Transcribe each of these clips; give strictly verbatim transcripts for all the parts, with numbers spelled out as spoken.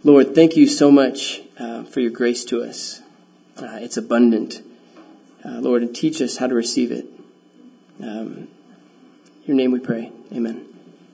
Lord, thank you so much uh, for your grace to us. Uh, it's abundant. Uh, Lord, and teach us how to receive it. Um, in your name we pray. Amen.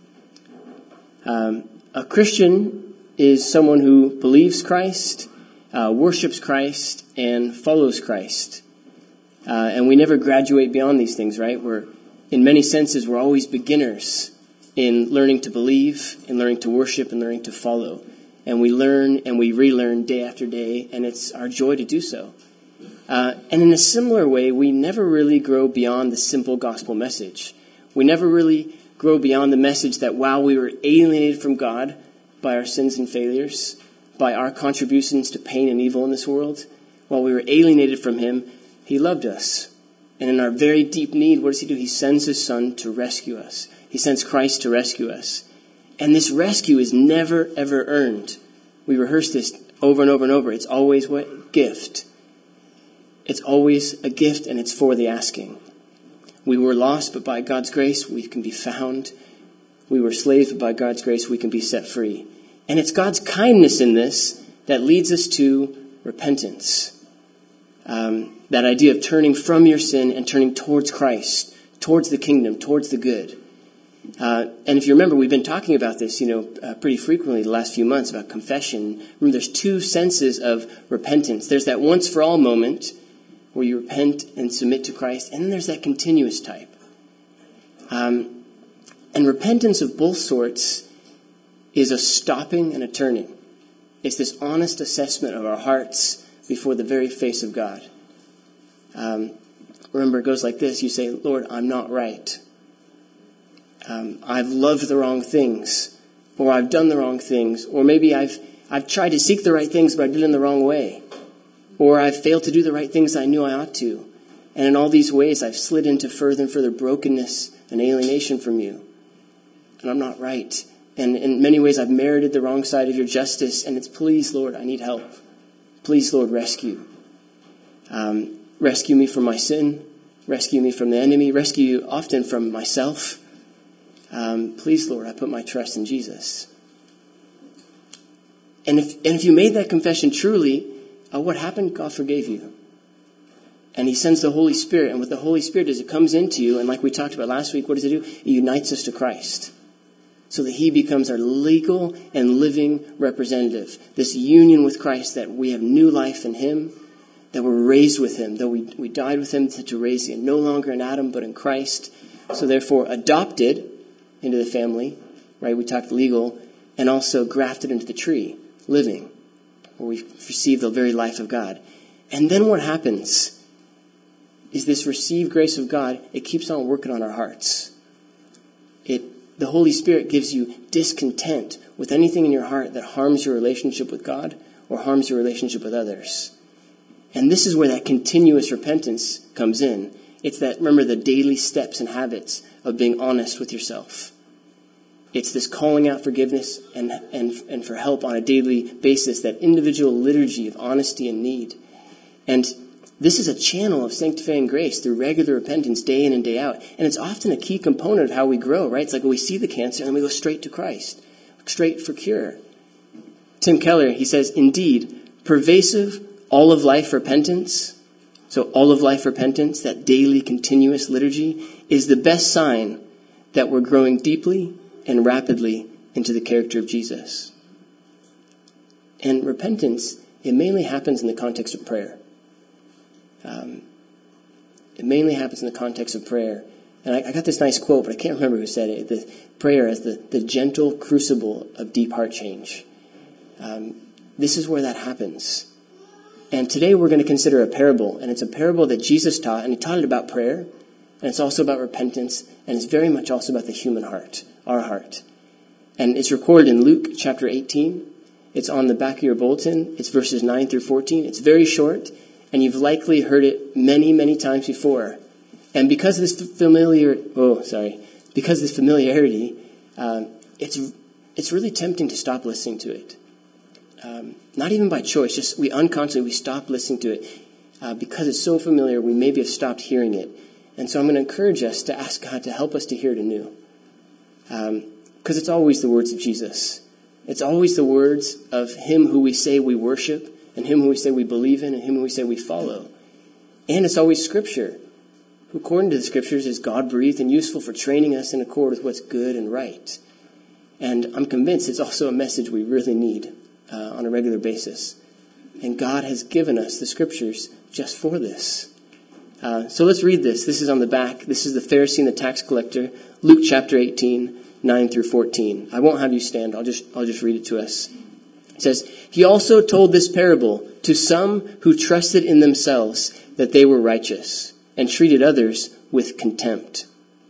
Um, a Christian is someone who believes Christ, uh, worships Christ, and follows Christ. Uh, and we never graduate beyond these things, right? We're, in many senses, we're always beginners in learning to believe, in learning to worship, and learning to follow. And we learn and we relearn day after day, and it's our joy to do so. Uh, and in a similar way, we never really grow beyond the simple gospel message. We never really grow beyond the message that while we were alienated from God by our sins and failures, by our contributions to pain and evil in this world, while we were alienated from him, he loved us. And in our very deep need, what does he do? He sends his son to rescue us. He sends Christ to rescue us. And this rescue is never, ever earned. We rehearse this over and over and over. It's always what? Gift. It's always a gift, and it's for the asking. We were lost, but by God's grace, we can be found. We were slaves, but by God's grace, we can be set free. And it's God's kindness in this that leads us to repentance. Um, that idea of turning from your sin and turning towards Christ, towards the kingdom, towards the good. Uh, and if you remember, we've been talking about this, you know, uh, pretty frequently the last few months about confession. Remember, there's two senses of repentance. There's that once for all moment where you repent and submit to Christ, and then there's that continuous type. Um, and repentance of both sorts is a stopping and a turning. It's this honest assessment of our hearts before the very face of God. Um, remember, it goes like this. You say, Lord, I'm not right. Um, I've loved the wrong things, or I've done the wrong things, or maybe I've I've tried to seek the right things, but I did it in the wrong way, or I've failed to do the right things I knew I ought to, and in all these ways I've slid into further and further brokenness and alienation from you, and I'm not right, and in many ways I've merited the wrong side of your justice, and it's please, Lord, I need help. Please, Lord, rescue. Um, rescue me from my sin, rescue me from the enemy, rescue you often from myself. Um, please, Lord, I put my trust in Jesus. And if and if you made that confession truly, uh, what happened? God forgave you. And he sends the Holy Spirit. And what the Holy Spirit does, it comes into you. And like we talked about last week, what does it do? It unites us to Christ. So that he becomes our legal and living representative. This union with Christ, that we have new life in him, that we're raised with him, that we, we died with him to, to raise him, no longer in Adam, but in Christ. So therefore, adopted into the family, right? We talked legal, and also grafted into the tree, living, where we receive the very life of God. And then what happens is this received grace of God, it keeps on working on our hearts. It, the Holy Spirit gives you discontent with anything in your heart that harms your relationship with God or harms your relationship with others. And this is where that continuous repentance comes in. It's that, remember, the daily steps and habits of being honest with yourself. It's this calling out forgiveness and, and, and for help on a daily basis, that individual liturgy of honesty and need. And this is a channel of sanctifying grace through regular repentance day in and day out. And it's often a key component of how we grow, right? It's like we see the cancer and we go straight to Christ, straight for cure. Tim Keller, he says, indeed, pervasive all of life repentance, so all of life repentance, that daily continuous liturgy, is the best sign that we're growing deeply and rapidly into the character of Jesus. And repentance, it mainly happens in the context of prayer. Um, it mainly happens in the context of prayer. And I, I got this nice quote, but I can't remember who said it. The prayer as the, the gentle crucible of deep heart change. Um, this is where that happens. And today we're going to consider a parable, and it's a parable that Jesus taught, and he taught it about prayer, and it's also about repentance, and it's very much also about the human heart, our heart. And it's recorded in Luke chapter eighteen. It's on the back of your bulletin. It's verses nine through fourteen. It's very short, and you've likely heard it many, many times before. And because of this familiar, oh, sorry, because of this familiarity, um, it's it's really tempting to stop listening to it. Um, not even by choice, just we unconsciously, we stop listening to it. Uh, because it's so familiar, we maybe have stopped hearing it. And so I'm going to encourage us to ask God to help us to hear it anew. Um, because it's always the words of Jesus. It's always the words of him who we say we worship, and him who we say we believe in, and him who we say we follow. And it's always Scripture, who according to the Scriptures is God-breathed and useful for training us in accord with what's good and right. And I'm convinced it's also a message we really need uh, on a regular basis. And God has given us the Scriptures just for this. Uh, so let's read this. This is on the back. This is the Pharisee and the tax collector, Luke chapter eighteen, nine through fourteen. I won't have you stand. I'll just I'll just read it to us. It says, "He also told this parable to some who trusted in themselves that they were righteous and treated others with contempt.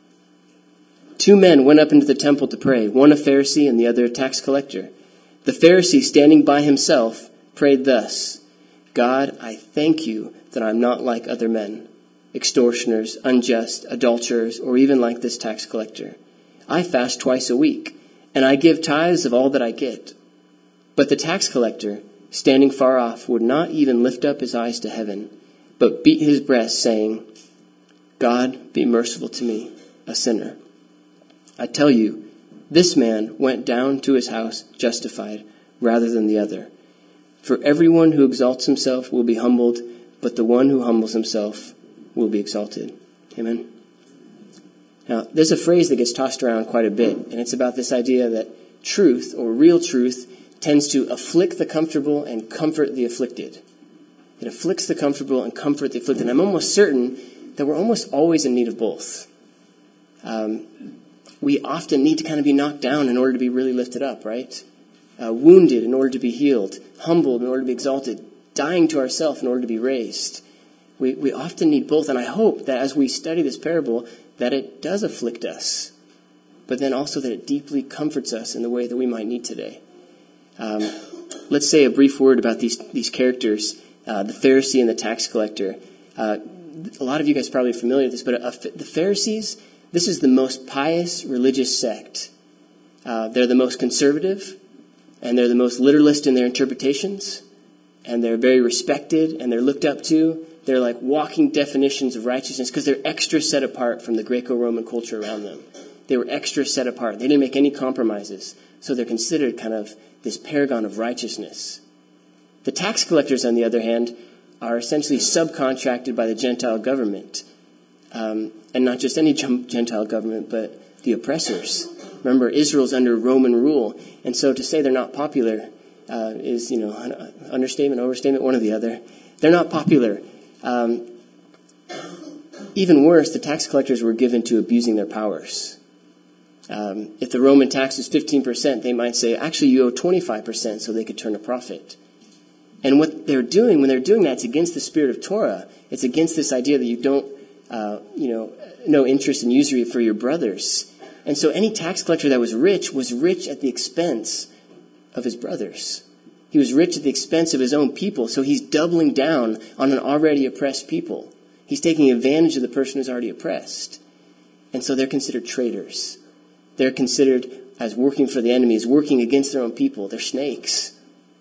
Two men went up into the temple to pray, one a Pharisee and the other a tax collector. The Pharisee, standing by himself, prayed thus, 'God, I thank you that I'm not like other men, extortioners, unjust, adulterers, or even like this tax collector. I fast twice a week, and I give tithes of all that I get.' But the tax collector, standing far off, would not even lift up his eyes to heaven, but beat his breast, saying, 'God, be merciful to me, a sinner.' I tell you, this man went down to his house justified rather than the other. For everyone who exalts himself will be humbled, but the one who humbles himself will be exalted." Amen. Now, there's a phrase that gets tossed around quite a bit, and it's about this idea that truth, or real truth, tends to afflict the comfortable and comfort the afflicted. It afflicts the comfortable and comfort the afflicted. And I'm almost certain that we're almost always in need of both. Um, we often need to kind of be knocked down in order to be really lifted up, right? Uh, wounded in order to be healed, humbled in order to be exalted, dying to ourselves in order to be raised. We, we often need both, and I hope that as we study this parable, that it does afflict us, but then also that it deeply comforts us in the way that we might need today. Um, let's say a brief word about these these characters, uh, the Pharisee and the tax collector. Uh, a lot of you guys are probably familiar with this, but a, a, the Pharisees, this is the most pious religious sect. Uh, they're the most conservative, and they're the most literalist in their interpretations, and they're very respected, and they're looked up to. They're like walking definitions of righteousness because they're extra set apart from the Greco-Roman culture around them. They were extra set apart. They didn't make any compromises, so they're considered kind of this paragon of righteousness. The tax collectors, on the other hand, are essentially subcontracted by the Gentile government. Um, and not just any Gentile government, but the oppressors. Remember, Israel's under Roman rule. And so to say they're not popular uh, is, you know, an understatement, overstatement, one or the other. They're not popular. Um, even worse, the tax collectors were given to abusing their powers. Um, if the Roman tax was fifteen percent, they might say, actually, you owe twenty-five percent so they could turn a profit. And what they're doing, when they're doing that, it's against the spirit of Torah. It's against this idea that you don't, uh, you know, no interest in usury for your brothers. And so any tax collector that was rich was rich at the expense of his brothers. He was rich at the expense of his own people, so he's doubling down on an already oppressed people. He's taking advantage of the person who's already oppressed. And so they're considered traitors. They're considered as working for the enemy, as working against their own people. They're snakes.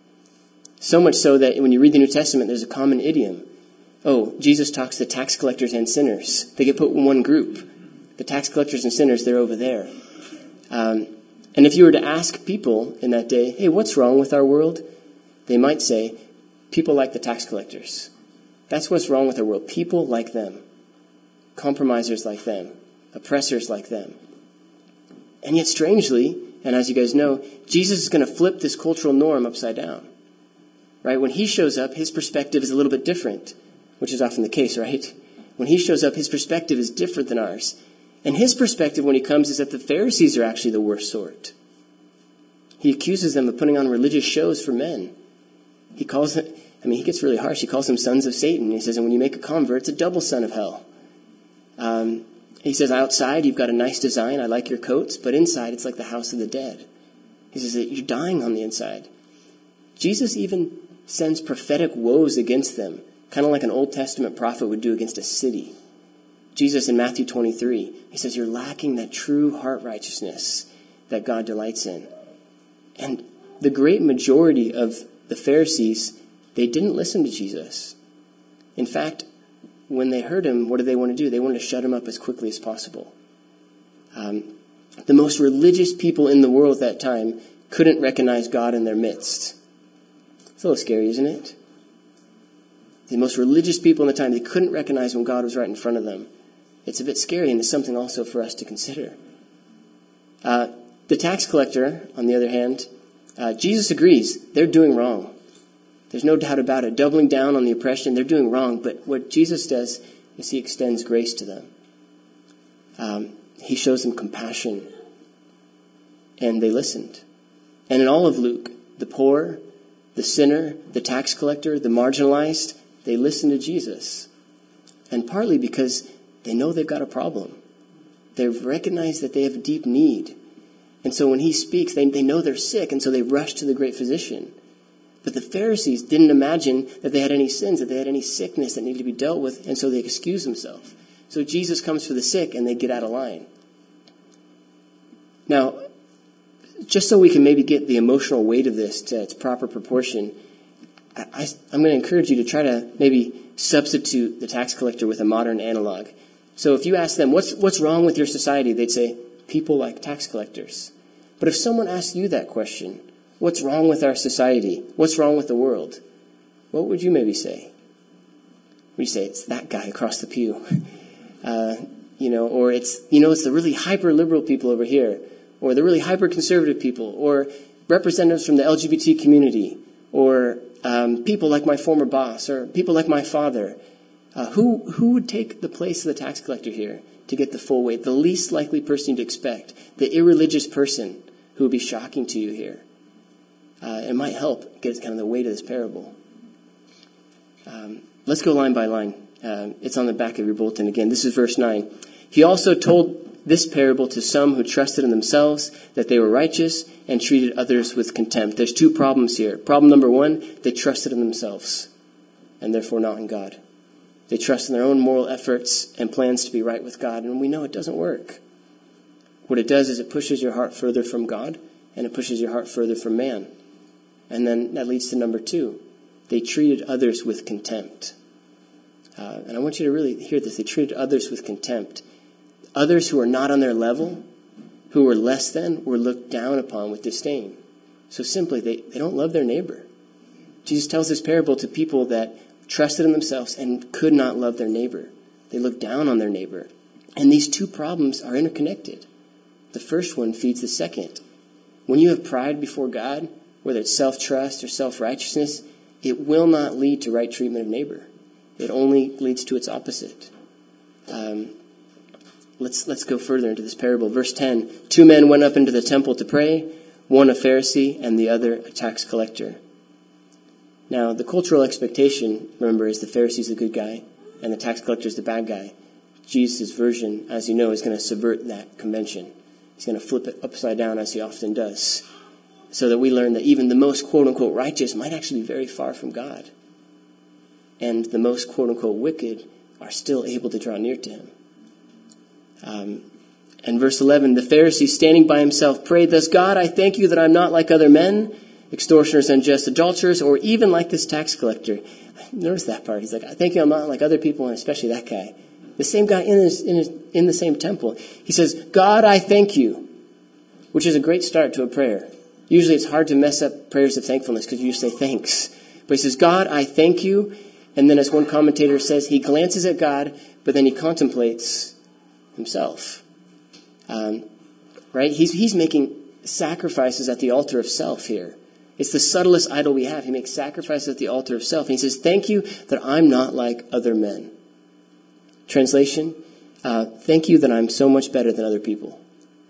So much so that when you read the New Testament, there's a common idiom. Oh, Jesus talks to tax collectors and sinners. They get put in one group. The tax collectors and sinners, they're over there. Um, and if you were to ask people in that day, hey, what's wrong with our world? They might say, people like the tax collectors. That's what's wrong with our world. People like them. Compromisers like them. Oppressors like them. And yet, strangely, and as you guys know, Jesus is going to flip this cultural norm upside down. Right? When he shows up, his perspective is a little bit different, which is often the case, right? When he shows up, his perspective is different than ours. And his perspective when he comes is that the Pharisees are actually the worst sort. He accuses them of putting on religious shows for men. He calls them, I mean, he gets really harsh. He calls them sons of Satan. He says, and when you make a convert, it's a double son of hell. Um, he says, outside, you've got a nice design. I like your coats. But inside, it's like the house of the dead. He says that you're dying on the inside. Jesus even sends prophetic woes against them, kind of like an Old Testament prophet would do against a city. Jesus in Matthew twenty-three, he says, you're lacking that true heart righteousness that God delights in. And the great majority of the Pharisees, they didn't listen to Jesus. In fact, when they heard him, what did they want to do? They wanted to shut him up as quickly as possible. Um, the most religious people in the world at that time couldn't recognize God in their midst. It's a little scary, isn't it? The most religious people in the time, they couldn't recognize when God was right in front of them. It's a bit scary, and it's something also for us to consider. Uh, the tax collector, on the other hand, uh, Jesus agrees they're doing wrong. There's no doubt about it. Doubling down on the oppression, they're doing wrong. But what Jesus does is he extends grace to them. Um, he shows them compassion. And they listened. And in all of Luke, the poor, the sinner, the tax collector, the marginalized, they listen to Jesus. And partly because they know they've got a problem. They've recognized that they have a deep need. And so when he speaks, they, they know they're sick, and so they rush to the great physician. But the Pharisees didn't imagine that they had any sins, that they had any sickness that needed to be dealt with, and so they excuse themselves. So Jesus comes for the sick, and they get out of line. Now, just so we can maybe get the emotional weight of this to its proper proportion, I, I, I'm going to encourage you to try to maybe substitute the tax collector with a modern analog. So if you ask them, what's what's wrong with your society? They'd say, people like tax collectors. But if someone asks you that question, what's wrong with our society? What's wrong with the world? What would you maybe say? Would you say, it's that guy across the pew? Uh, you know, or it's, you know, it's the really hyper-liberal people over here, or the really hyper-conservative people, or representatives from the L G B T community, or um, people like my former boss, or people like my father. Uh, who who would take the place of the tax collector here to get the full weight? The least likely person you'd expect, the irreligious person who would be shocking to you here. Uh, it might help get kind of the weight of this parable. Um, let's go line by line. Uh, it's on the back of your bulletin again. This is verse nine. He also told this parable to some who trusted in themselves that they were righteous and treated others with contempt. There's two problems here. Problem number one, they trusted in themselves and therefore not in God. They trust in their own moral efforts and plans to be right with God, and we know it doesn't work. What it does is it pushes your heart further from God, and it pushes your heart further from man. And then that leads to number two. They treated others with contempt. Uh, and I want you to really hear this. They treated others with contempt. Others who are not on their level, who were less than, were looked down upon with disdain. So simply, they, they don't love their neighbor. Jesus tells this parable to people that trusted in themselves and could not love their neighbor. They look down on their neighbor. And these two problems are interconnected. The first one feeds the second. When you have pride before God, whether it's self-trust or self-righteousness, it will not lead to right treatment of neighbor. It only leads to its opposite. Um, let's let's go further into this parable. Verse ten, two men went up into the temple to pray, one a Pharisee and the other a tax collector. Now, the cultural expectation, remember, is the Pharisee's the good guy and the tax collector's the bad guy. Jesus' version, as you know, is going to subvert that convention. He's going to flip it upside down, as he often does, so that we learn that even the most quote-unquote righteous might actually be very far from God. And the most quote-unquote wicked are still able to draw near to him. Um, and verse eleven, the Pharisee standing by himself prayed, thus, God, I thank you that I'm not like other men, extortioners, unjust, adulterers, or even like this tax collector. Notice that part. He's like, I thank you I'm not like other people, and especially that guy. The same guy in, his, in, his, in the same temple. He says, God, I thank you, which is a great start to a prayer. Usually it's hard to mess up prayers of thankfulness because you just say thanks. But he says, God, I thank you. And then as one commentator says, he glances at God, but then he contemplates himself. Um, right? He's, he's making sacrifices at the altar of self here. It's the subtlest idol we have. He makes sacrifices at the altar of self. And he says, thank you that I'm not like other men. Translation, uh, thank you that I'm so much better than other people.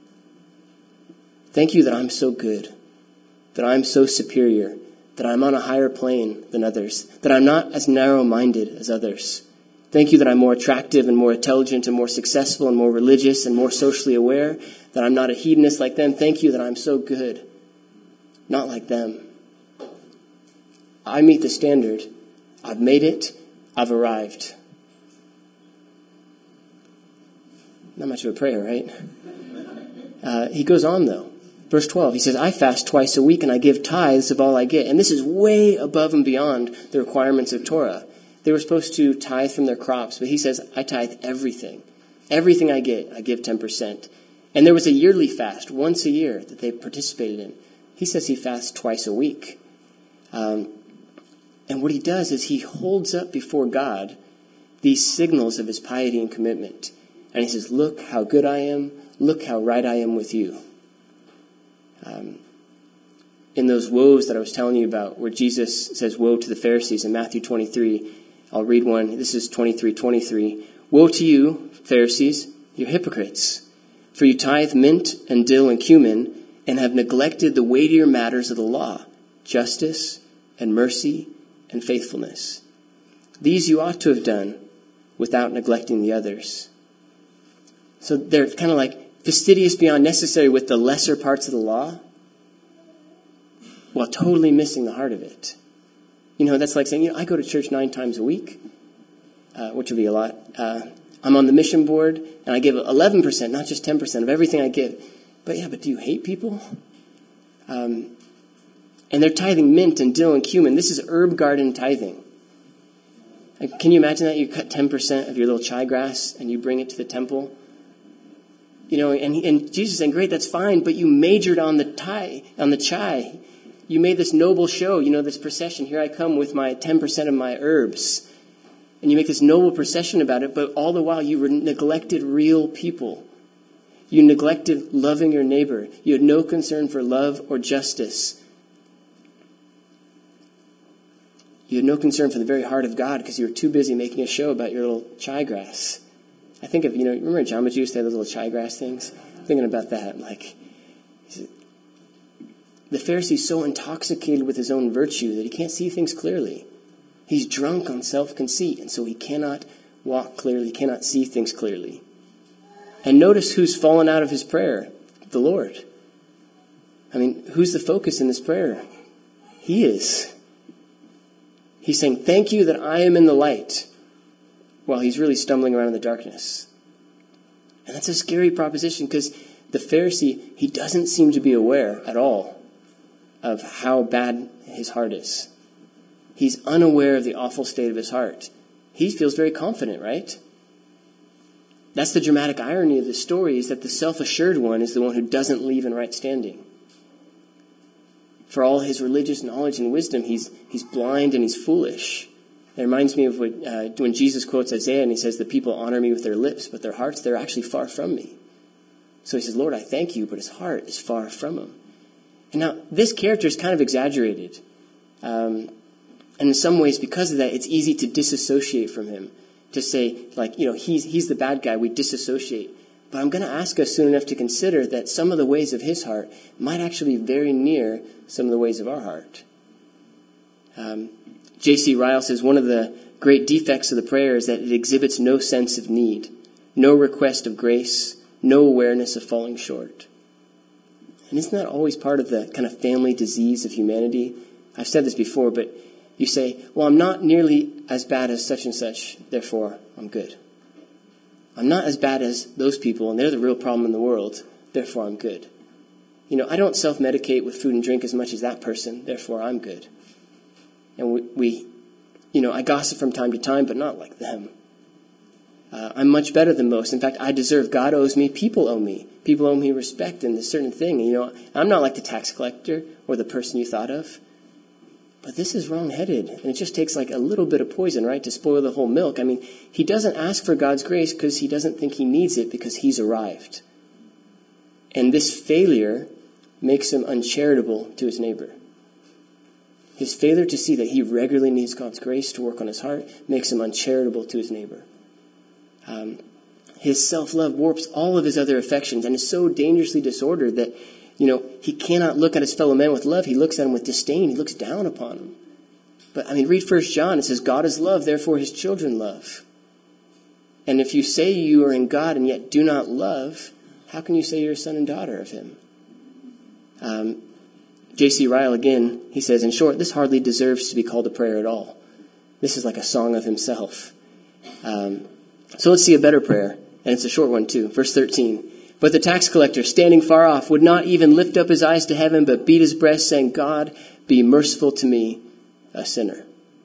Thank you that I'm so good, that I'm so superior, that I'm on a higher plane than others, that I'm not as narrow-minded as others. Thank you that I'm more attractive and more intelligent and more successful and more religious and more socially aware, that I'm not a hedonist like them. Thank you that I'm so good, not like them. I meet the standard. I've made it. I've arrived. Not much of a prayer, right? Uh, he goes on, though. Verse twelve, he says, I fast twice a week and I give tithes of all I get. And this is way above and beyond the requirements of Torah. They were supposed to tithe from their crops, but he says, I tithe everything. Everything I get, I give ten percent. And there was a yearly fast, once a year, that they participated in. He says he fasts twice a week. Um, and what he does is he holds up before God these signals of his piety and commitment. And he says, look how good I am. Look how right I am with you. Um, in those woes that I was telling you about, where Jesus says, woe to the Pharisees in Matthew twenty-three, I'll read one. This is twenty-three twenty-three. Woe to you, Pharisees, you're hypocrites, for you tithe mint and dill and cumin, and have neglected the weightier matters of the law, justice and mercy and faithfulness. These you ought to have done without neglecting the others. So they're kind of like fastidious beyond necessary with the lesser parts of the law, while totally missing the heart of it. You know, that's like saying, you know, I go to church nine times a week, uh, which would be a lot. Uh, I'm on the mission board, and I give eleven percent, not just ten percent of everything I give. But yeah, but do you hate people? Um, and they're tithing mint and dill and cumin. This is herb garden tithing. Like, can you imagine that? You cut ten percent of your little chai grass, and you bring it to the temple. You know, and, and Jesus is saying, great, that's fine, but you majored on the chai, on the chai. You made this noble show, you know, this procession. Here I come with my ten percent of my herbs. And you make this noble procession about it, but all the while you neglected real people. You neglected loving your neighbor. You had no concern for love or justice. You had no concern for the very heart of God because you were too busy making a show about your little chai grass. I think of, you know, remember Jamba Juice, they had those little chai grass things? I'm thinking about that. Like, the Pharisee's so intoxicated with his own virtue that he can't see things clearly. He's drunk on self-conceit, and so he cannot walk clearly, cannot see things clearly. And notice who's fallen out of his prayer, the Lord. I mean, who's the focus in this prayer? He is. He's saying, thank you that I am in the light, while he's really stumbling around in the darkness. And that's a scary proposition, because the Pharisee, he doesn't seem to be aware at all of how bad his heart is. He's unaware of the awful state of his heart. He feels very confident, right? That's the dramatic irony of the story, is that the self-assured one is the one who doesn't leave in right standing. For all his religious knowledge and wisdom, he's he's blind and he's foolish. It reminds me of what, uh, when Jesus quotes Isaiah and he says, the people honor me with their lips, but their hearts, they're actually far from me. So he says, Lord, I thank you, but his heart is far from him. And now, this character is kind of exaggerated. Um, and in some ways, because of that, it's easy to disassociate from him. To say, like, you know, he's he's the bad guy, we disassociate. But I'm going to ask us soon enough to consider that some of the ways of his heart might actually be very near some of the ways of our heart. Um, J C Ryle says one of the great defects of the prayer is that it exhibits no sense of need, no request of grace, no awareness of falling short. And isn't that always part of the kind of family disease of humanity? I've said this before, but you say, well, I'm not nearly as bad as such and such, therefore I'm good. I'm not as bad as those people, and they're the real problem in the world, therefore I'm good. You know, I don't self-medicate with food and drink as much as that person, therefore I'm good. And we, we you know, I gossip from time to time, but not like them. Uh, I'm much better than most. In fact, I deserve, God owes me, people owe me. People owe me respect in this certain thing. You know, I'm not like the tax collector or the person you thought of. But this is wrong-headed, and it just takes like a little bit of poison, right, to spoil the whole milk. I mean, he doesn't ask for God's grace because he doesn't think he needs it, because he's arrived. And this failure makes him uncharitable to his neighbor. His failure to see that he regularly needs God's grace to work on his heart makes him uncharitable to his neighbor. Um, his self-love warps all of his other affections and is so dangerously disordered that, you know, he cannot look at his fellow man with love. He looks at him with disdain. He looks down upon him. But, I mean, read First John. It says, God is love, therefore his children love. And if you say you are in God and yet do not love, how can you say you're a son and daughter of him? Um, J C Ryle, again, he says, in short, this hardly deserves to be called a prayer at all. This is like a song of himself. Um, so let's see a better prayer. And it's a short one, too. Verse thirteen. But the tax collector, standing far off, would not even lift up his eyes to heaven, but beat his breast, saying, God, be merciful to me, a sinner.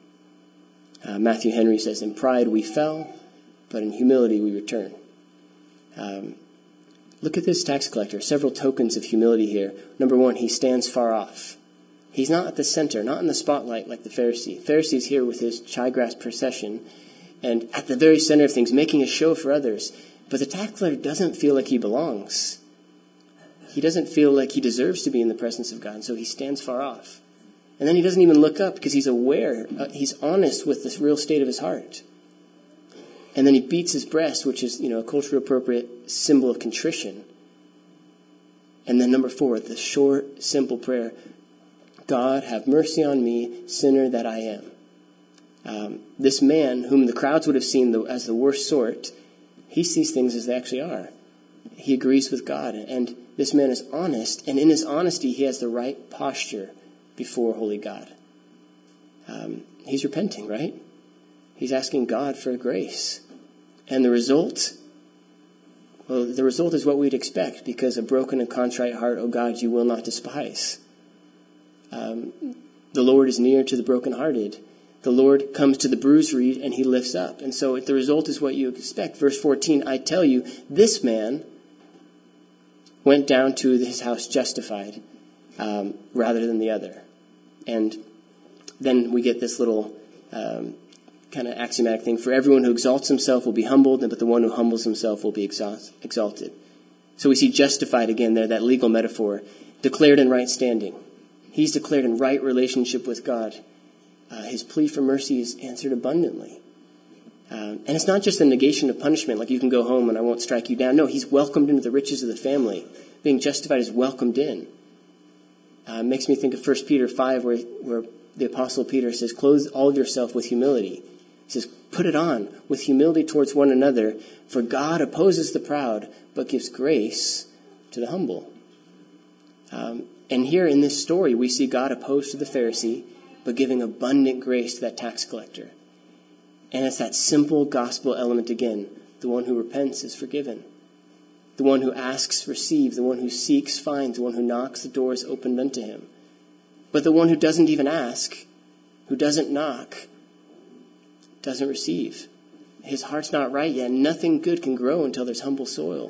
Uh, Matthew Henry says, in pride we fell, but in humility we return. Um, Look at this tax collector. Several tokens of humility here. Number one, he stands far off. He's not at the center, not in the spotlight like the Pharisee. Pharisee's here with his chaigrass procession and at the very center of things, making a show for others. But the tax collector doesn't feel like he belongs. He doesn't feel like he deserves to be in the presence of God, and so he stands far off. And then he doesn't even look up because he's aware, uh, he's honest with the real state of his heart. And then he beats his breast, which is, you know, a culturally appropriate symbol of contrition. And then number four, the short, simple prayer, God, have mercy on me, sinner that I am. Um, this man, whom the crowds would have seen the, as the worst sort, he sees things as they actually are. He agrees with God, and this man is honest, and in his honesty, he has the right posture before holy God. Um, he's repenting, right? He's asking God for grace. And the result? Well, the result is what we'd expect, because a broken and contrite heart, O God, you will not despise. Um, the Lord is near to the brokenhearted. The Lord comes to the bruised reed, and he lifts up. And so the result is what you expect. Verse fourteen, I tell you, this man went down to his house justified um, rather than the other. And then we get this little um, kind of axiomatic thing. For everyone who exalts himself will be humbled, but the one who humbles himself will be exalted. So we see justified again there, that legal metaphor, declared in right standing. He's declared in right relationship with God. Uh, his plea for mercy is answered abundantly. Um, and it's not just a negation of punishment, like you can go home and I won't strike you down. No, he's welcomed into the riches of the family. Being justified is welcomed in. Uh, it makes me think of First Peter five, where, where the Apostle Peter says, clothe all of yourself with humility. He says, put it on with humility towards one another, for God opposes the proud, but gives grace to the humble. Um, and here in this story, we see God opposed to the Pharisee, but giving abundant grace to that tax collector. And it's that simple gospel element again. The one who repents is forgiven. The one who asks receives. The one who seeks finds. The one who knocks, the door is opened unto him. But the one who doesn't even ask, who doesn't knock, doesn't receive. His heart's not right yet. Nothing good can grow until there's humble soil.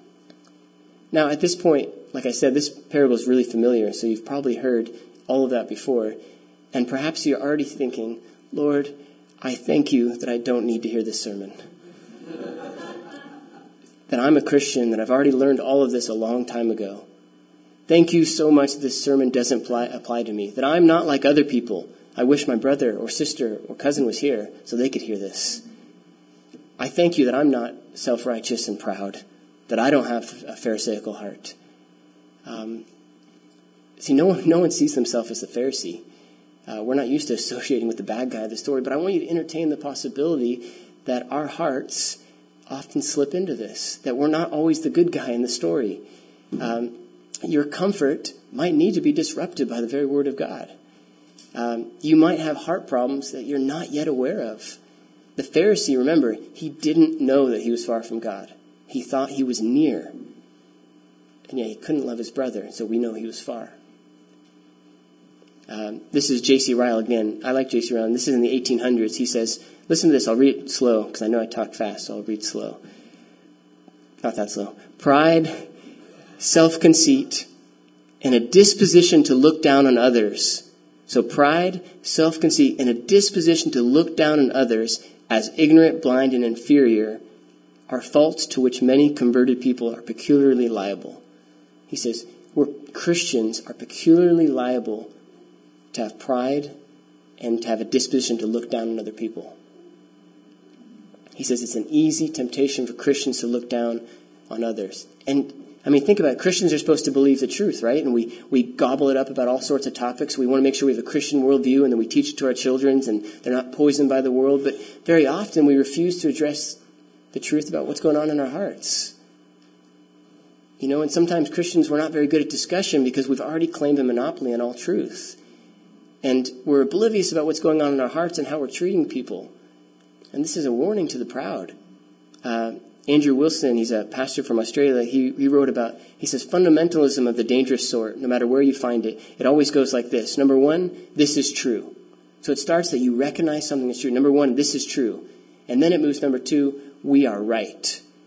Now, at this point, like I said, this parable is really familiar, so you've probably heard all of that before. And perhaps you're already thinking, Lord, I thank you that I don't need to hear this sermon. That I'm a Christian, that I've already learned all of this a long time ago. Thank you so much that this sermon doesn't apply, apply to me. That I'm not like other people. I wish my brother or sister or cousin was here so they could hear this. I thank you that I'm not self-righteous and proud. That I don't have a pharisaical heart. Um, see, no one, no one sees themselves as the Pharisee. Uh, we're not used to associating with the bad guy of the story, but I want you to entertain the possibility that our hearts often slip into this, that we're not always the good guy in the story. Um, your comfort might need to be disrupted by the very word of God. Um, you might have heart problems that you're not yet aware of. The Pharisee, remember, he didn't know that he was far from God. He thought he was near, and yet he couldn't love his brother, so we know he was far. Um, this is J C Ryle again. I like J C Ryle. This is in the eighteen hundreds. He says, listen to this. I'll read it slow because I know I talk fast, so I'll read slow. Not that slow. Pride, self-conceit, and a disposition to look down on others. So pride, self-conceit, and a disposition to look down on others as ignorant, blind, and inferior are faults to which many converted people are peculiarly liable. He says, we're Christians are peculiarly liable to have pride and to have a disposition to look down on other people. He says it's an easy temptation for Christians to look down on others. And, I mean, think about it. Christians are supposed to believe the truth, right? And we, we gobble it up about all sorts of topics. We want to make sure we have a Christian worldview, and then we teach it to our children, and they're not poisoned by the world. But very often we refuse to address the truth about what's going on in our hearts. You know, and sometimes Christians, we're not very good at discussion because we've already claimed a monopoly on all truth. And we're oblivious about what's going on in our hearts and how we're treating people. And this is a warning to the proud. Uh, Andrew Wilson, he's a pastor from Australia, he, he wrote about, he says, fundamentalism of the dangerous sort, no matter where you find it, it always goes like this. Number one, this is true. So it starts that you recognize something is true. Number one, this is true. And then it moves, number two, we are right.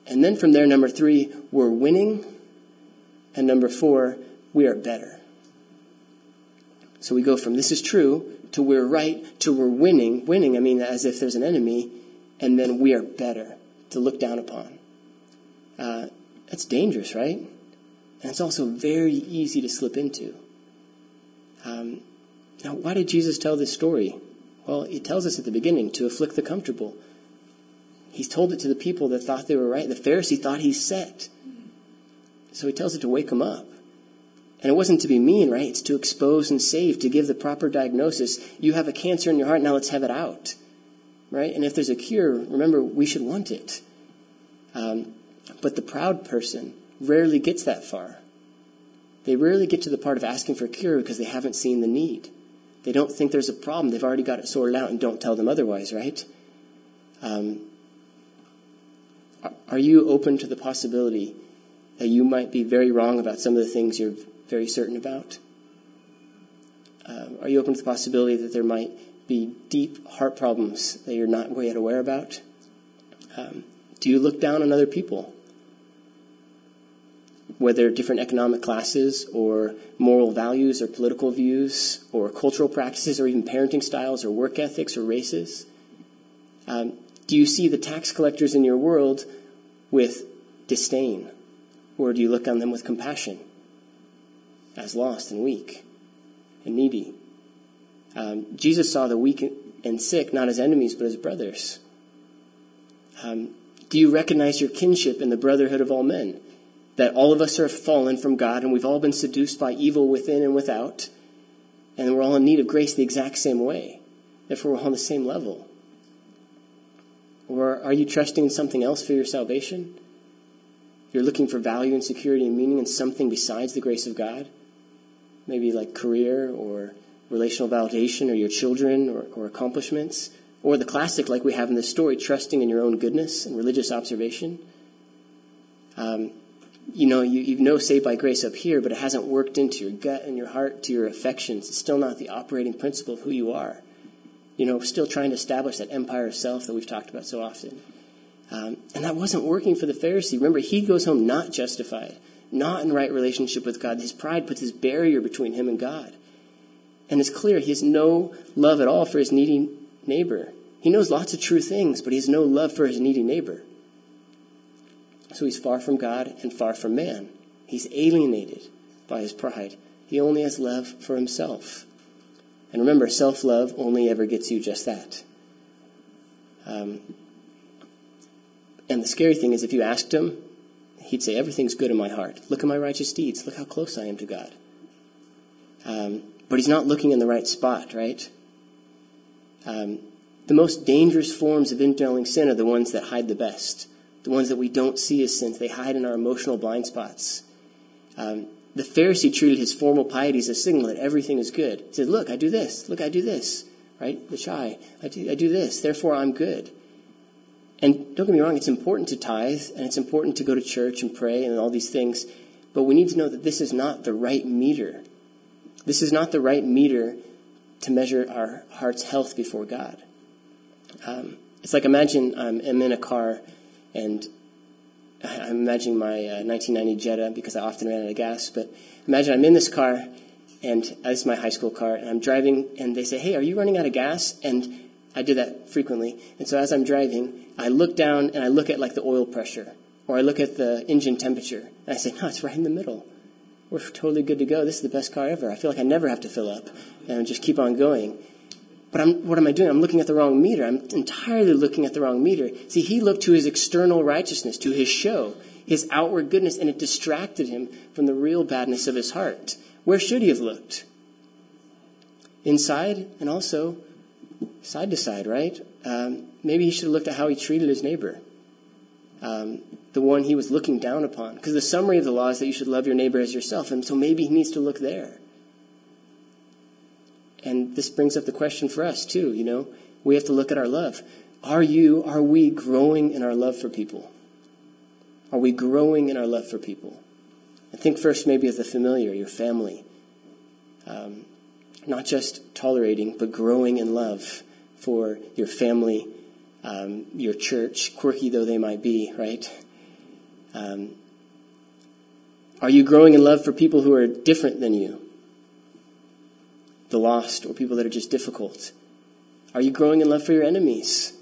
And then from there, number three, we're winning. And number four, we are better. So we go from this is true to we're right to we're winning. Winning, I mean, as if there's an enemy. And then we are better to look down upon. Uh, that's dangerous, right? And it's also very easy to slip into. Um, now, why did Jesus tell this story? Well, he tells us at the beginning to afflict the comfortable. He's told it to the people that thought they were right. The Pharisee thought he's set. So he tells it to wake them up. And it wasn't to be mean, right? It's to expose and save, to give the proper diagnosis. You have a cancer in your heart, now let's have it out. Right? And if there's a cure, remember, we should want it. Um, but the proud person rarely gets that far. They rarely get to the part of asking for a cure because they haven't seen the need. They don't think there's a problem. They've already got it sorted out and don't tell them otherwise, right? Um, are you open to the possibility that you might be very wrong about some of the things you're very certain about? Uh, are you open to the possibility that there might be deep heart problems that you're not yet aware about? Um, do you look down on other people? Whether different economic classes or moral values or political views or cultural practices or even parenting styles or work ethics or races? Um, do you see the tax collectors in your world with disdain? Or do you look on them with compassion as lost and weak and needy? Um, Jesus saw the weak and sick not as enemies but as brothers. Um, do you recognize your kinship in the brotherhood of all men? That all of us are fallen from God and we've all been seduced by evil within and without. And we're all in need of grace the exact same way. Therefore, we're all on the same level. Or are you trusting in something else for your salvation? You're looking for value and security and meaning in something besides the grace of God? Maybe like career or relational validation or your children or, or accomplishments? Or the classic like we have in this story, trusting in your own goodness and religious observation? Um... You know, you, you know saved by grace up here, but it hasn't worked into your gut and your heart, to your affections. It's still not the operating principle of who you are. You know, still trying to establish that empire of self that we've talked about so often. Um, and that wasn't working for the Pharisee. Remember, he goes home not justified, not in right relationship with God. His pride puts his barrier between him and God. And it's clear he has no love at all for his needy neighbor. He knows lots of true things, but he has no love for his needy neighbor. So he's far from God and far from man. He's alienated by his pride. He only has love for himself. And remember, self-love only ever gets you just that. Um, and the scary thing is if you asked him, he'd say, everything's good in my heart. Look at my righteous deeds. Look how close I am to God. Um, but he's not looking in the right spot, right? Um, the most dangerous forms of indwelling sin are the ones that hide the best. The ones that we don't see as sins. They hide in our emotional blind spots. Um, the Pharisee treated his formal piety as a signal that everything is good. He said, look, I do this. Look, I do this. Right? The shy. I do, I do this. Therefore, I'm good. And don't get me wrong, it's important to tithe, and it's important to go to church and pray and all these things. But we need to know that this is not the right meter. This is not the right meter to measure our heart's health before God. Um, it's like imagine um, I'm in a car. And I'm imagining my uh, nineteen ninety Jetta because I often ran out of gas. But imagine I'm in this car, and uh, this is my high school car, and I'm driving, and they say, hey, are you running out of gas? And I do that frequently. And so as I'm driving, I look down, and I look at like the oil pressure, or I look at the engine temperature. And I say, no, it's right in the middle. We're totally good to go. This is the best car ever. I feel like I never have to fill up and just keep on going. But I'm, what am I doing? I'm looking at the wrong meter. I'm entirely looking at the wrong meter. See, he looked to his external righteousness, to his show, his outward goodness, and it distracted him from the real badness of his heart. Where should he have looked? Inside and also side to side, right? Um, maybe he should have looked at how he treated his neighbor, um, the one he was looking down upon. Because the summary of the law is that you should love your neighbor as yourself, and so maybe he needs to look there. And this brings up the question for us, too, you know. We have to look at our love. Are you, are we growing in our love for people? Are we growing in our love for people? And think first maybe of the familiar, your family. Um, not just tolerating, but growing in love for your family, um, your church, quirky though they might be, right? Um, are you growing in love for people who are different than you? The lost, or people that are just difficult? Are you growing in love for your enemies?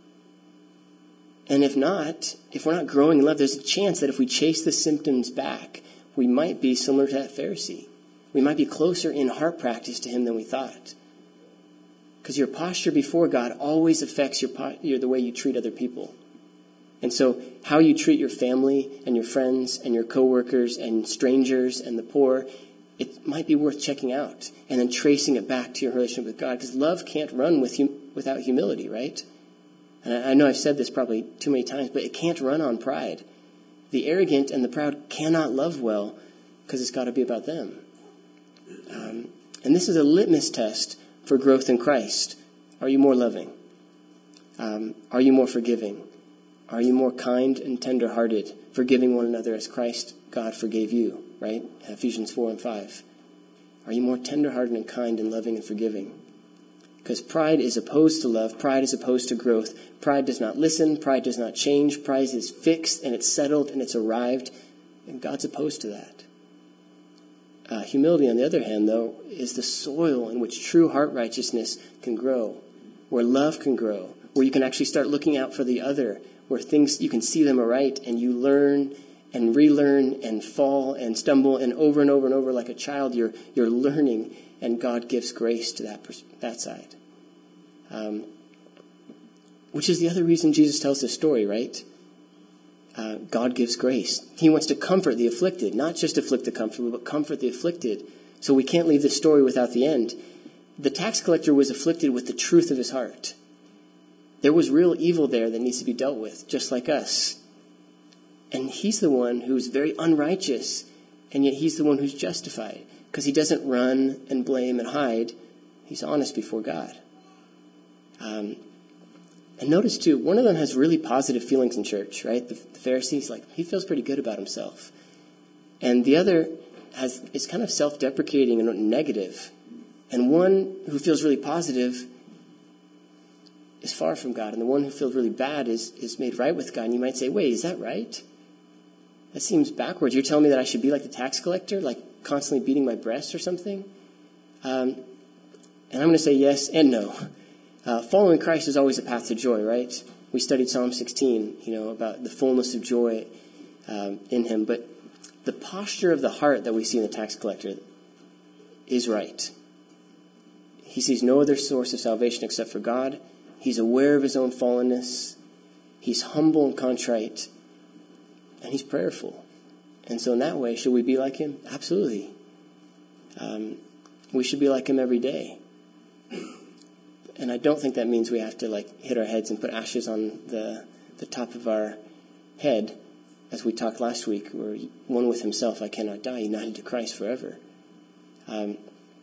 And if not, if we're not growing in love, there's a chance that if we chase the symptoms back, we might be similar to that Pharisee. We might be closer in heart practice to him than we thought. Because your posture before God always affects your, your the way you treat other people. And so how you treat your family and your friends and your coworkers and strangers and the poor, it might be worth checking out and then tracing it back to your relationship with God. Because love can't run with hum- without humility, right? And I, I know I've said this probably too many times, but it can't run on pride. The arrogant and the proud cannot love well because it's got to be about them. Um, and this is a litmus test for growth in Christ. Are you more loving? Um, are you more forgiving? Are you more kind and tender-hearted, forgiving one another as Christ, God, forgave you, right? Ephesians four and five. Are you more tender-hearted and kind and loving and forgiving? Because pride is opposed to love. Pride is opposed to growth. Pride does not listen. Pride does not change. Pride is fixed and it's settled and it's arrived. And God's opposed to that. Uh, humility, on the other hand, though, is the soil in which true heart righteousness can grow, where love can grow, where you can actually start looking out for the other, where things, you can see them aright and you learn and relearn and fall and stumble and over and over and over like a child, you're you're learning, and God gives grace to that that side. Um, which is the other reason Jesus tells this story, right? Uh, God gives grace. He wants to comfort the afflicted, not just afflict the comfortable, but comfort the afflicted. So we can't leave this story without the end. The tax collector was afflicted with the truth of his heart. There was real evil there that needs to be dealt with, just like us. And he's the one who's very unrighteous, and yet he's the one who's justified, because he doesn't run and blame and hide. He's honest before God. Um, and notice, too, one of them has really positive feelings in church, right? The, the Pharisee's like, he feels pretty good about himself. And the other has is kind of self-deprecating and negative. And one who feels really positive is far from God. And the one who feels really bad is, is made right with God. And you might say, wait, is that right? That seems backwards. You're telling me that I should be like the tax collector, like constantly beating my breast or something? Um, and I'm going to say yes and no. Uh, following Christ is always a path to joy, right? We studied Psalm sixteen, you know, about the fullness of joy um, in him. But the posture of the heart that we see in the tax collector is right. He sees no other source of salvation except for God. He's aware of his own fallenness. He's humble and contrite. And he's prayerful. And so in that way, should we be like him? Absolutely. Um, we should be like him every day. And I don't think that means we have to like hit our heads and put ashes on the the top of our head, as we talked last week, where one with himself I cannot die, united to Christ forever. Um,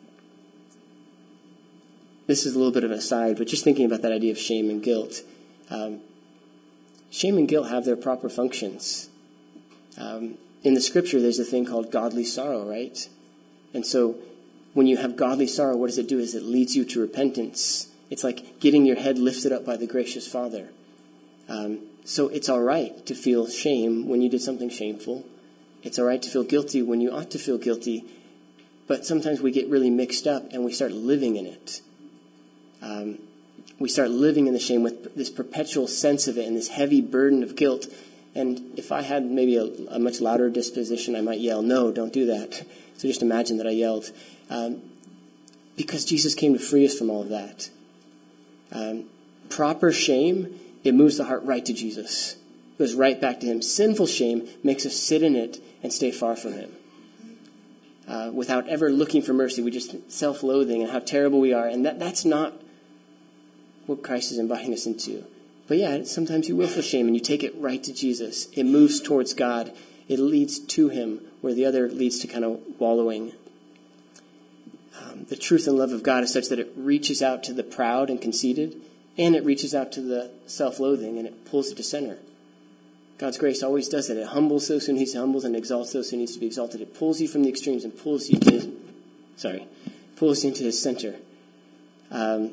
this is a little bit of an aside, but just thinking about that idea of shame and guilt. Um, shame and guilt have their proper functions. Um, in the scripture, there's a thing called godly sorrow, right? And so when you have godly sorrow, what does it do? Is it leads you to repentance. It's like getting your head lifted up by the gracious Father. Um, so it's all right to feel shame when you did something shameful. It's all right to feel guilty when you ought to feel guilty. But sometimes we get really mixed up and we start living in it. Um, we start living in the shame with this perpetual sense of it and this heavy burden of guilt. And if I had maybe a, a much louder disposition, I might yell, no, don't do that. So just imagine that I yelled. Um, because Jesus came to free us from all of that. Um, proper shame, it moves the heart right to Jesus. It goes right back to him. Sinful shame makes us sit in it and stay far from him. Uh, without ever looking for mercy, we just self-loathing and how terrible we are. And that, that's not what Christ is inviting us into. But yeah, sometimes you will feel shame and you take it right to Jesus. It moves towards God. It leads to him, where the other leads to kind of wallowing. Um, the truth and love of God is such that it reaches out to the proud and conceited, and it reaches out to the self-loathing, and it pulls it to center. God's grace always does that. It humbles those who needs to humble and exalts those who needs to be exalted. It pulls you from the extremes and pulls you to his, sorry, pulls you into his center. Um,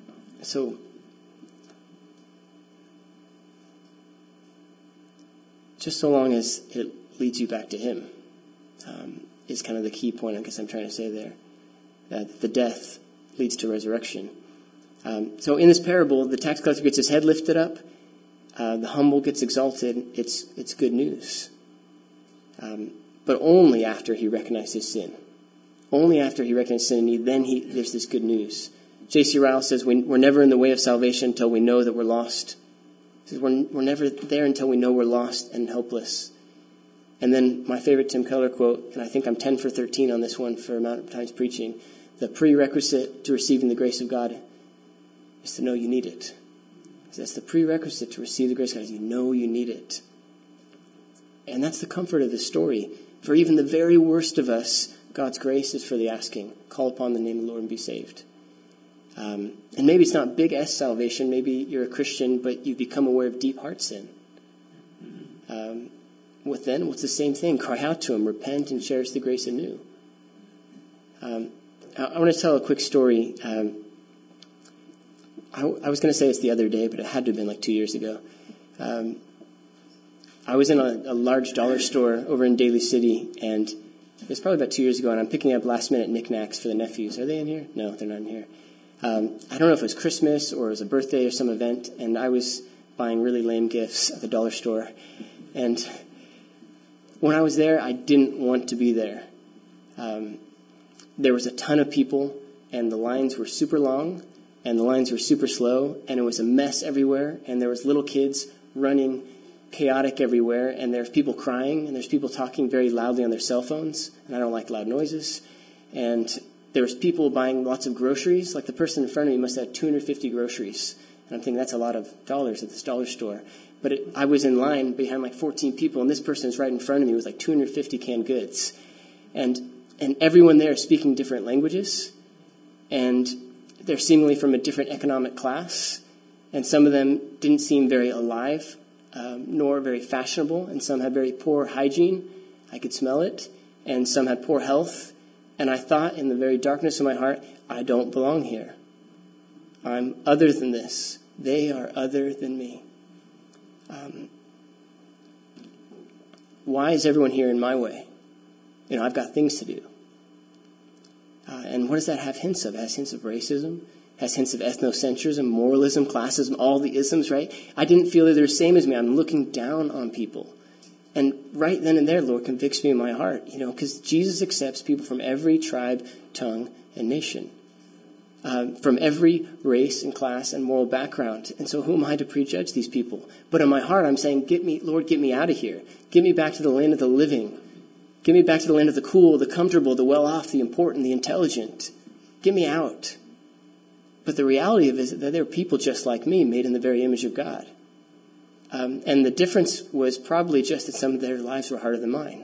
so, just so long as it leads you back to him, um, is kind of the key point I guess I'm trying to say there. That the death leads to resurrection. Um, so in this parable, the tax collector gets his head lifted up. Uh, the humble gets exalted. It's it's good news. Um, but only after he recognized his sin. Only after he recognized sin and need, then he, there's this good news. J C Ryle says we, we're never in the way of salvation until we know that we're lost. He says we're, we're never there until we know we're lost and helpless. And then my favorite Tim Keller quote, and I think I'm ten for thirteen on this one for amount of times preaching, the prerequisite to receiving the grace of God is to know you need it. That's the prerequisite to receive the grace of God, is you know you need it. And that's the comfort of this story. For even the very worst of us, God's grace is for the asking. Call upon the name of the Lord and be saved. Um, and maybe it's not big S salvation. Maybe you're a Christian, but you've become aware of deep heart sin. Um, what then? What's the same thing? Cry out to him, repent, and cherish the grace anew. Um, I, I want to tell a quick story. Um, I, I was going to say this the other day, but it had to have been like two years ago. Um, I was in a, a large dollar store over in Daly City, and it was probably about two years ago, and I'm picking up last-minute knickknacks for the nephews. Are they in here? No, they're not in here. Um, I don't know if it was Christmas or it was a birthday or some event, and I was buying really lame gifts at the dollar store. And when I was there, I didn't want to be there. Um, there was a ton of people, and the lines were super long, and the lines were super slow, and it was a mess everywhere, and there was little kids running chaotic everywhere, and there's people crying, and there's people talking very loudly on their cell phones, and I don't like loud noises. And there was people buying lots of groceries. Like the person in front of me must have two hundred fifty groceries, and I'm thinking that's a lot of dollars at this dollar store. But it, I was in line behind like fourteen people, and this person is right in front of me with like two hundred fifty canned goods, and and everyone there is speaking different languages, and they're seemingly from a different economic class, and some of them didn't seem very alive. Um, nor very fashionable, and some had very poor hygiene. I could smell it. And some had poor health. And I thought in the very darkness of my heart, I don't belong here. I'm other than this. They are other than me. Um, why is everyone here in my way? You know, I've got things to do. Uh, and what does that have hints of? It has hints of racism. Has hints of ethnocentrism, moralism, classism, all the isms, right? I didn't feel that they're the same as me. I'm looking down on people. And right then and there, Lord convicts me in my heart, you know, because Jesus accepts people from every tribe, tongue, and nation, um, from every race and class and moral background. And so who am I to prejudge these people? But in my heart, I'm saying, get me, Lord, get me out of here. Get me back to the land of the living. Get me back to the land of the cool, the comfortable, the well-off, the important, the intelligent. Get me out. But the reality of it is that they're people just like me, made in the very image of God. Um, and the difference was probably just that some of their lives were harder than mine.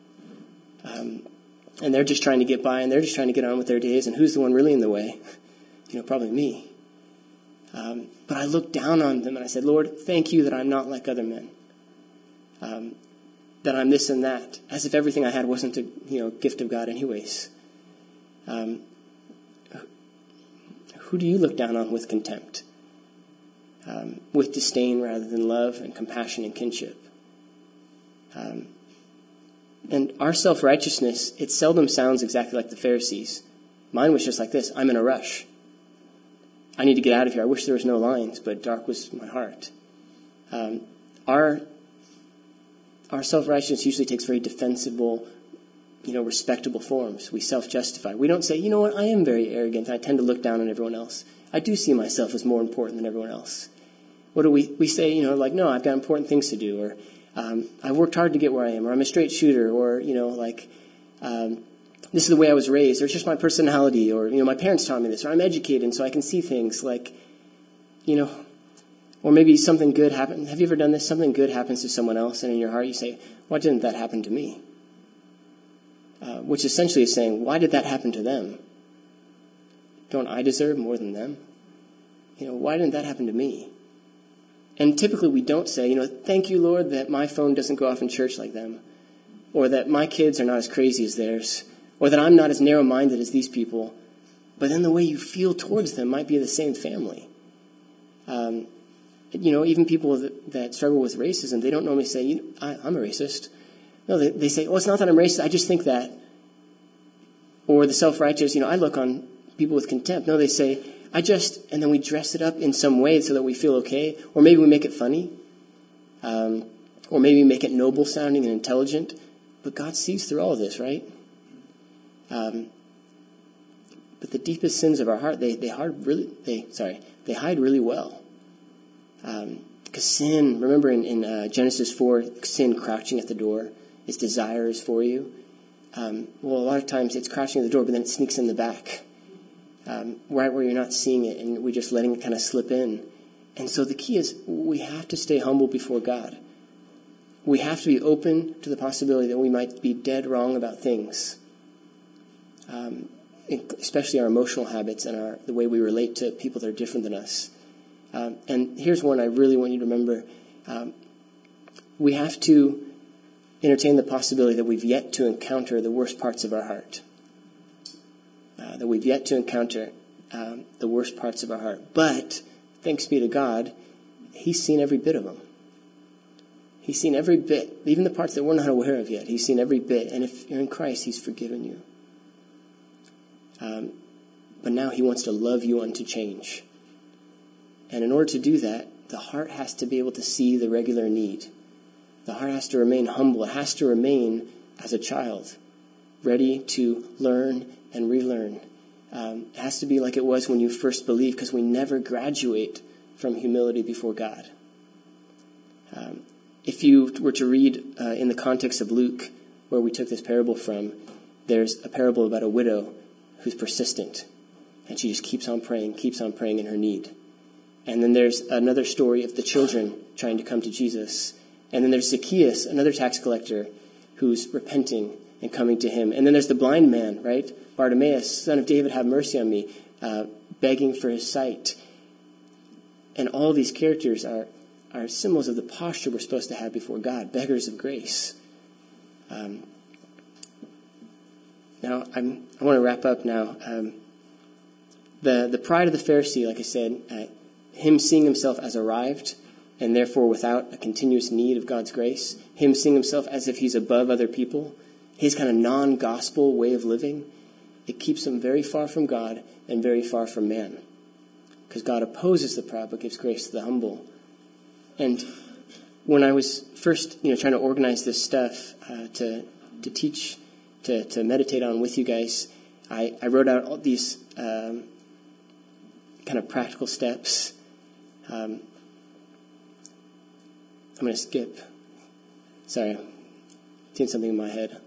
Um, and they're just trying to get by, and they're just trying to get on with their days. And who's the one really in the way? You know, probably me. Um, but I looked down on them, and I said, Lord, thank you that I'm not like other men. Um, that I'm this and that, as if everything I had wasn't a you know gift of God anyways. Um Who do you look down on with contempt? Um, with disdain rather than love and compassion and kinship? Um, and our self-righteousness, it seldom sounds exactly like the Pharisees. Mine was just like this. I'm in a rush. I need to get out of here. I wish there was no lines, but dark was my heart. Um, our, our self-righteousness usually takes very defensible, you know, respectable forms. We self-justify. We don't say, you know what, I am very arrogant. I tend to look down on everyone else. I do see myself as more important than everyone else. What do we, we say, you know, like, no, I've got important things to do, or um, I've worked hard to get where I am, or I'm a straight shooter, or, you know, like, um, this is the way I was raised, or it's just my personality, or, you know, my parents taught me this, or I'm educated, and so I can see things, like, you know, or maybe something good happened. Have you ever done this? Something good happens to someone else, and in your heart you say, why didn't that happen to me? Uh, which essentially is saying, why did that happen to them? Don't I deserve more than them? You know, why didn't that happen to me? And typically we don't say, you know, thank you, Lord, that my phone doesn't go off in church like them, or that my kids are not as crazy as theirs, or that I'm not as narrow-minded as these people. But then the way you feel towards them might be the same family. Um, you know, even people that, that struggle with racism, they don't normally say, you know, I, I'm a racist. No, they, they say, oh, it's not that I'm racist, I just think that. Or the self-righteous, you know, I look on people with contempt. No, they say, I just, and then we dress it up in some way so that we feel okay. Or maybe we make it funny. Um, or maybe make it noble sounding and intelligent. But God sees through all of this, right? Um, but the deepest sins of our heart, they, they hide really, they, sorry, they hide really well. Um, because sin, remember in, in uh, Genesis four, sin crouching at the door, its desires for you. Um, well, a lot of times it's crouching at the door, but then it sneaks in the back, um, right where you're not seeing it, and we're just letting it kind of slip in. And so the key is we have to stay humble before God. We have to be open to the possibility that we might be dead wrong about things, um, especially our emotional habits and our the way we relate to people that are different than us. Um, and here's one I really want you to remember. Um, we have to entertain the possibility that we've yet to encounter the worst parts of our heart. Uh, that we've yet to encounter um, the worst parts of our heart. But, thanks be to God, He's seen every bit of them. He's seen every bit, even the parts that we're not aware of yet. He's seen every bit. And if you're in Christ, He's forgiven you. Um, but now He wants to love you unto change. And in order to do that, the heart has to be able to see the regular need. The heart has to remain humble. It has to remain as a child, ready to learn and relearn. Um, it has to be like it was when you first believed, because we never graduate from humility before God. Um, if you were to read uh, in the context of Luke, where we took this parable from, there's a parable about a widow who's persistent, and she just keeps on praying, keeps on praying in her need. And then there's another story of the children trying to come to Jesus. And then there's Zacchaeus, another tax collector, who's repenting and coming to Him. And then there's the blind man, right? Bartimaeus, son of David, have mercy on me, uh, begging for his sight. And all these characters are, are symbols of the posture we're supposed to have before God, beggars of grace. Um, now, I'm, I want to wrap up now. Um, the, the pride of the Pharisee, like I said, uh, him seeing himself as arrived, and therefore without a continuous need of God's grace, him seeing himself as if he's above other people, his kind of non-gospel way of living, it keeps him very far from God and very far from man. Because God opposes the proud but gives grace to the humble. And when I was first, you know, trying to organize this stuff uh, to to teach, to, to meditate on with you guys, I, I wrote out all these um, kind of practical steps. Um, I'm going to skip. Sorry, seeing something in my head.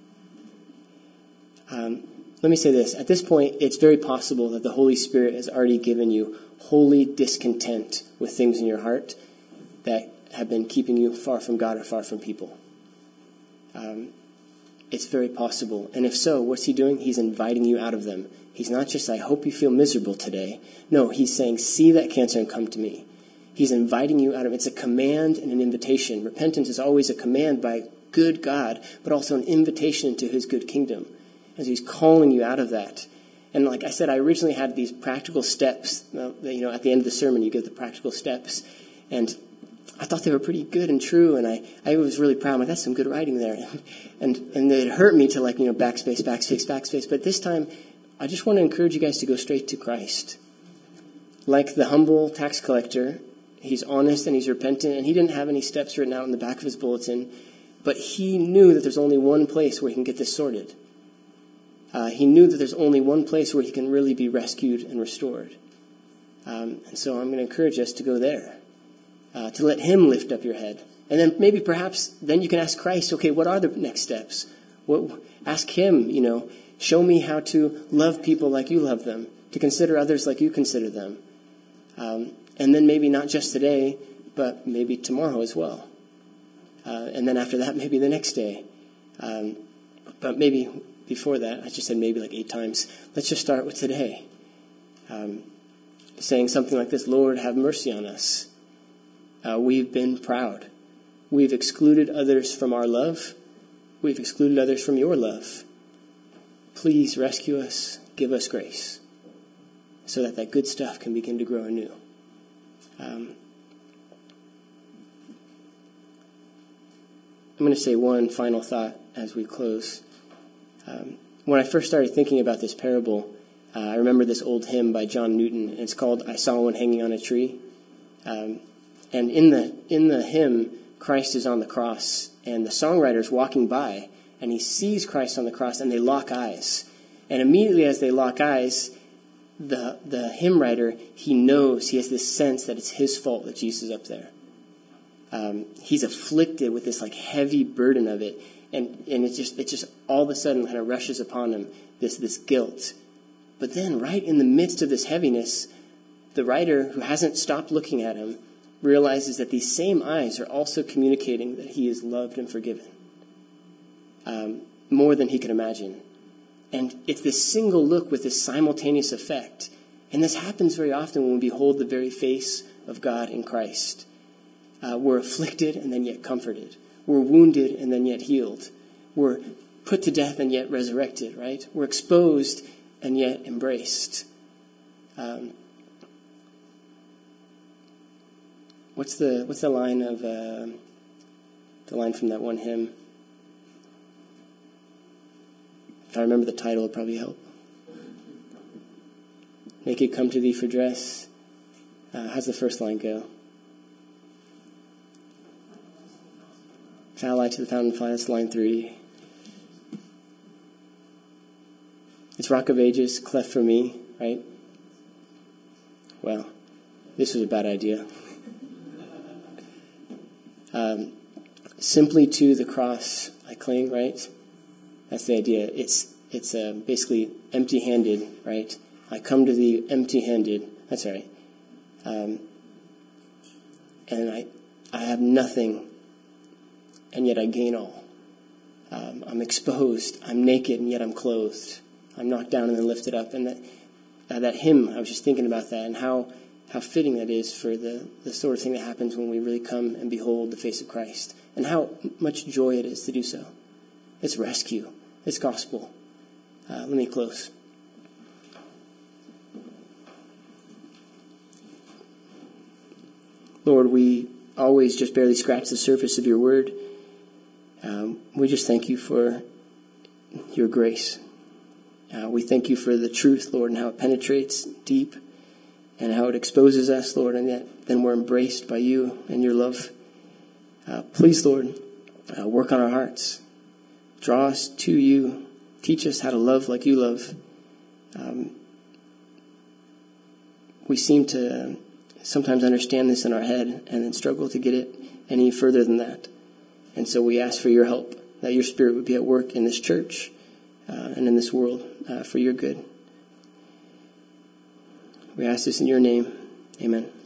Um, let me say this. At this point, it's very possible that the Holy Spirit has already given you holy discontent with things in your heart that have been keeping you far from God or far from people. Um, it's very possible. And if so, what's He doing? He's inviting you out of them. He's not just, I hope you feel miserable today. No, He's saying, see that cancer and come to me. He's inviting you out of it. It's a command and an invitation. Repentance is always a command by good God, but also an invitation to His good kingdom. As He's calling you out of that. And like I said, I originally had these practical steps. Uh, you know, at the end of the sermon, you get the practical steps. And I thought they were pretty good and true, and I, I was really proud. I'm like, that's some good writing there. and and it hurt me to, like, you know, backspace, backspace, backspace. But this time, I just want to encourage you guys to go straight to Christ. Like the humble tax collector, he's honest and he's repentant, and he didn't have any steps written out in the back of his bulletin, but he knew that there's only one place where he can get this sorted. Uh, he knew that there's only one place where he can really be rescued and restored. Um, and so I'm going to encourage us to go there, uh, to let Him lift up your head. And then maybe perhaps then you can ask Christ, okay, what are the next steps? What, ask Him, you know, show me how to love people like you love them, to consider others like you consider them. Um, and then maybe not just today, but maybe tomorrow as well. Uh, and then after that, maybe the next day. Um, but maybe before that, I just said maybe like eight times. Let's just start with today. Um, saying something like this, Lord, have mercy on us. Uh, we've been proud. We've excluded others from our love. We've excluded others from your love. Please rescue us. Give us grace so that that good stuff can begin to grow anew. Um, I'm going to say one final thought as we close. Um, when I first started thinking about this parable, uh, I remember this old hymn by John Newton. And it's called "I Saw One Hanging on a Tree." Um, and in the in the hymn, Christ is on the cross, and the songwriter's walking by, and he sees Christ on the cross, and they lock eyes. And immediately as they lock eyes, the the hymn writer, he knows, he has this sense that it's his fault that Jesus is up there. Um, he's afflicted with this like heavy burden of it, and and it just it just all of a sudden kind of rushes upon him, this this guilt. But then, right in the midst of this heaviness, the writer, who hasn't stopped looking at him, realizes that these same eyes are also communicating that he is loved and forgiven, um, more than he could imagine. And it's this single look with this simultaneous effect. And this happens very often when we behold the very face of God in Christ. Uh, we're afflicted and then yet comforted. We're wounded and then yet healed. We're put to death and yet resurrected, right? We're exposed and yet embraced. Um, what's the what's the line of uh, the line from that one hymn? If I remember the title, it'll probably help. Make it come to thee for dress. Uh, how's the first line go? Shall I to the fountain fly? That's line three. It's Rock of Ages, cleft for me, right? Well, this was a bad idea. um, simply to the cross I cling, right? That's the idea. It's it's uh, basically empty-handed, right? I come to thee empty-handed. That's right. Um, and I I have nothing, and yet I gain all. Um, I'm exposed. I'm naked, and yet I'm clothed. I'm knocked down and then lifted up. And that uh, that hymn, I was just thinking about that and how how fitting that is for the, the sort of thing that happens when we really come and behold the face of Christ, and how much joy it is to do so. It's rescue. It's gospel. Uh, let me close. Lord, we always just barely scratch the surface of your word. Um, we just thank you for your grace. Uh, we thank you for the truth, Lord, and how it penetrates deep and how it exposes us, Lord, and yet then we're embraced by you and your love. Uh, please, Lord, uh, work on our hearts. Draw us to you. Teach us how to love like you love. Um, we seem to sometimes understand this in our head and then struggle to get it any further than that. And so we ask for your help, that your Spirit would be at work in this church uh, and in this world uh, for your good. We ask this in your name. Amen.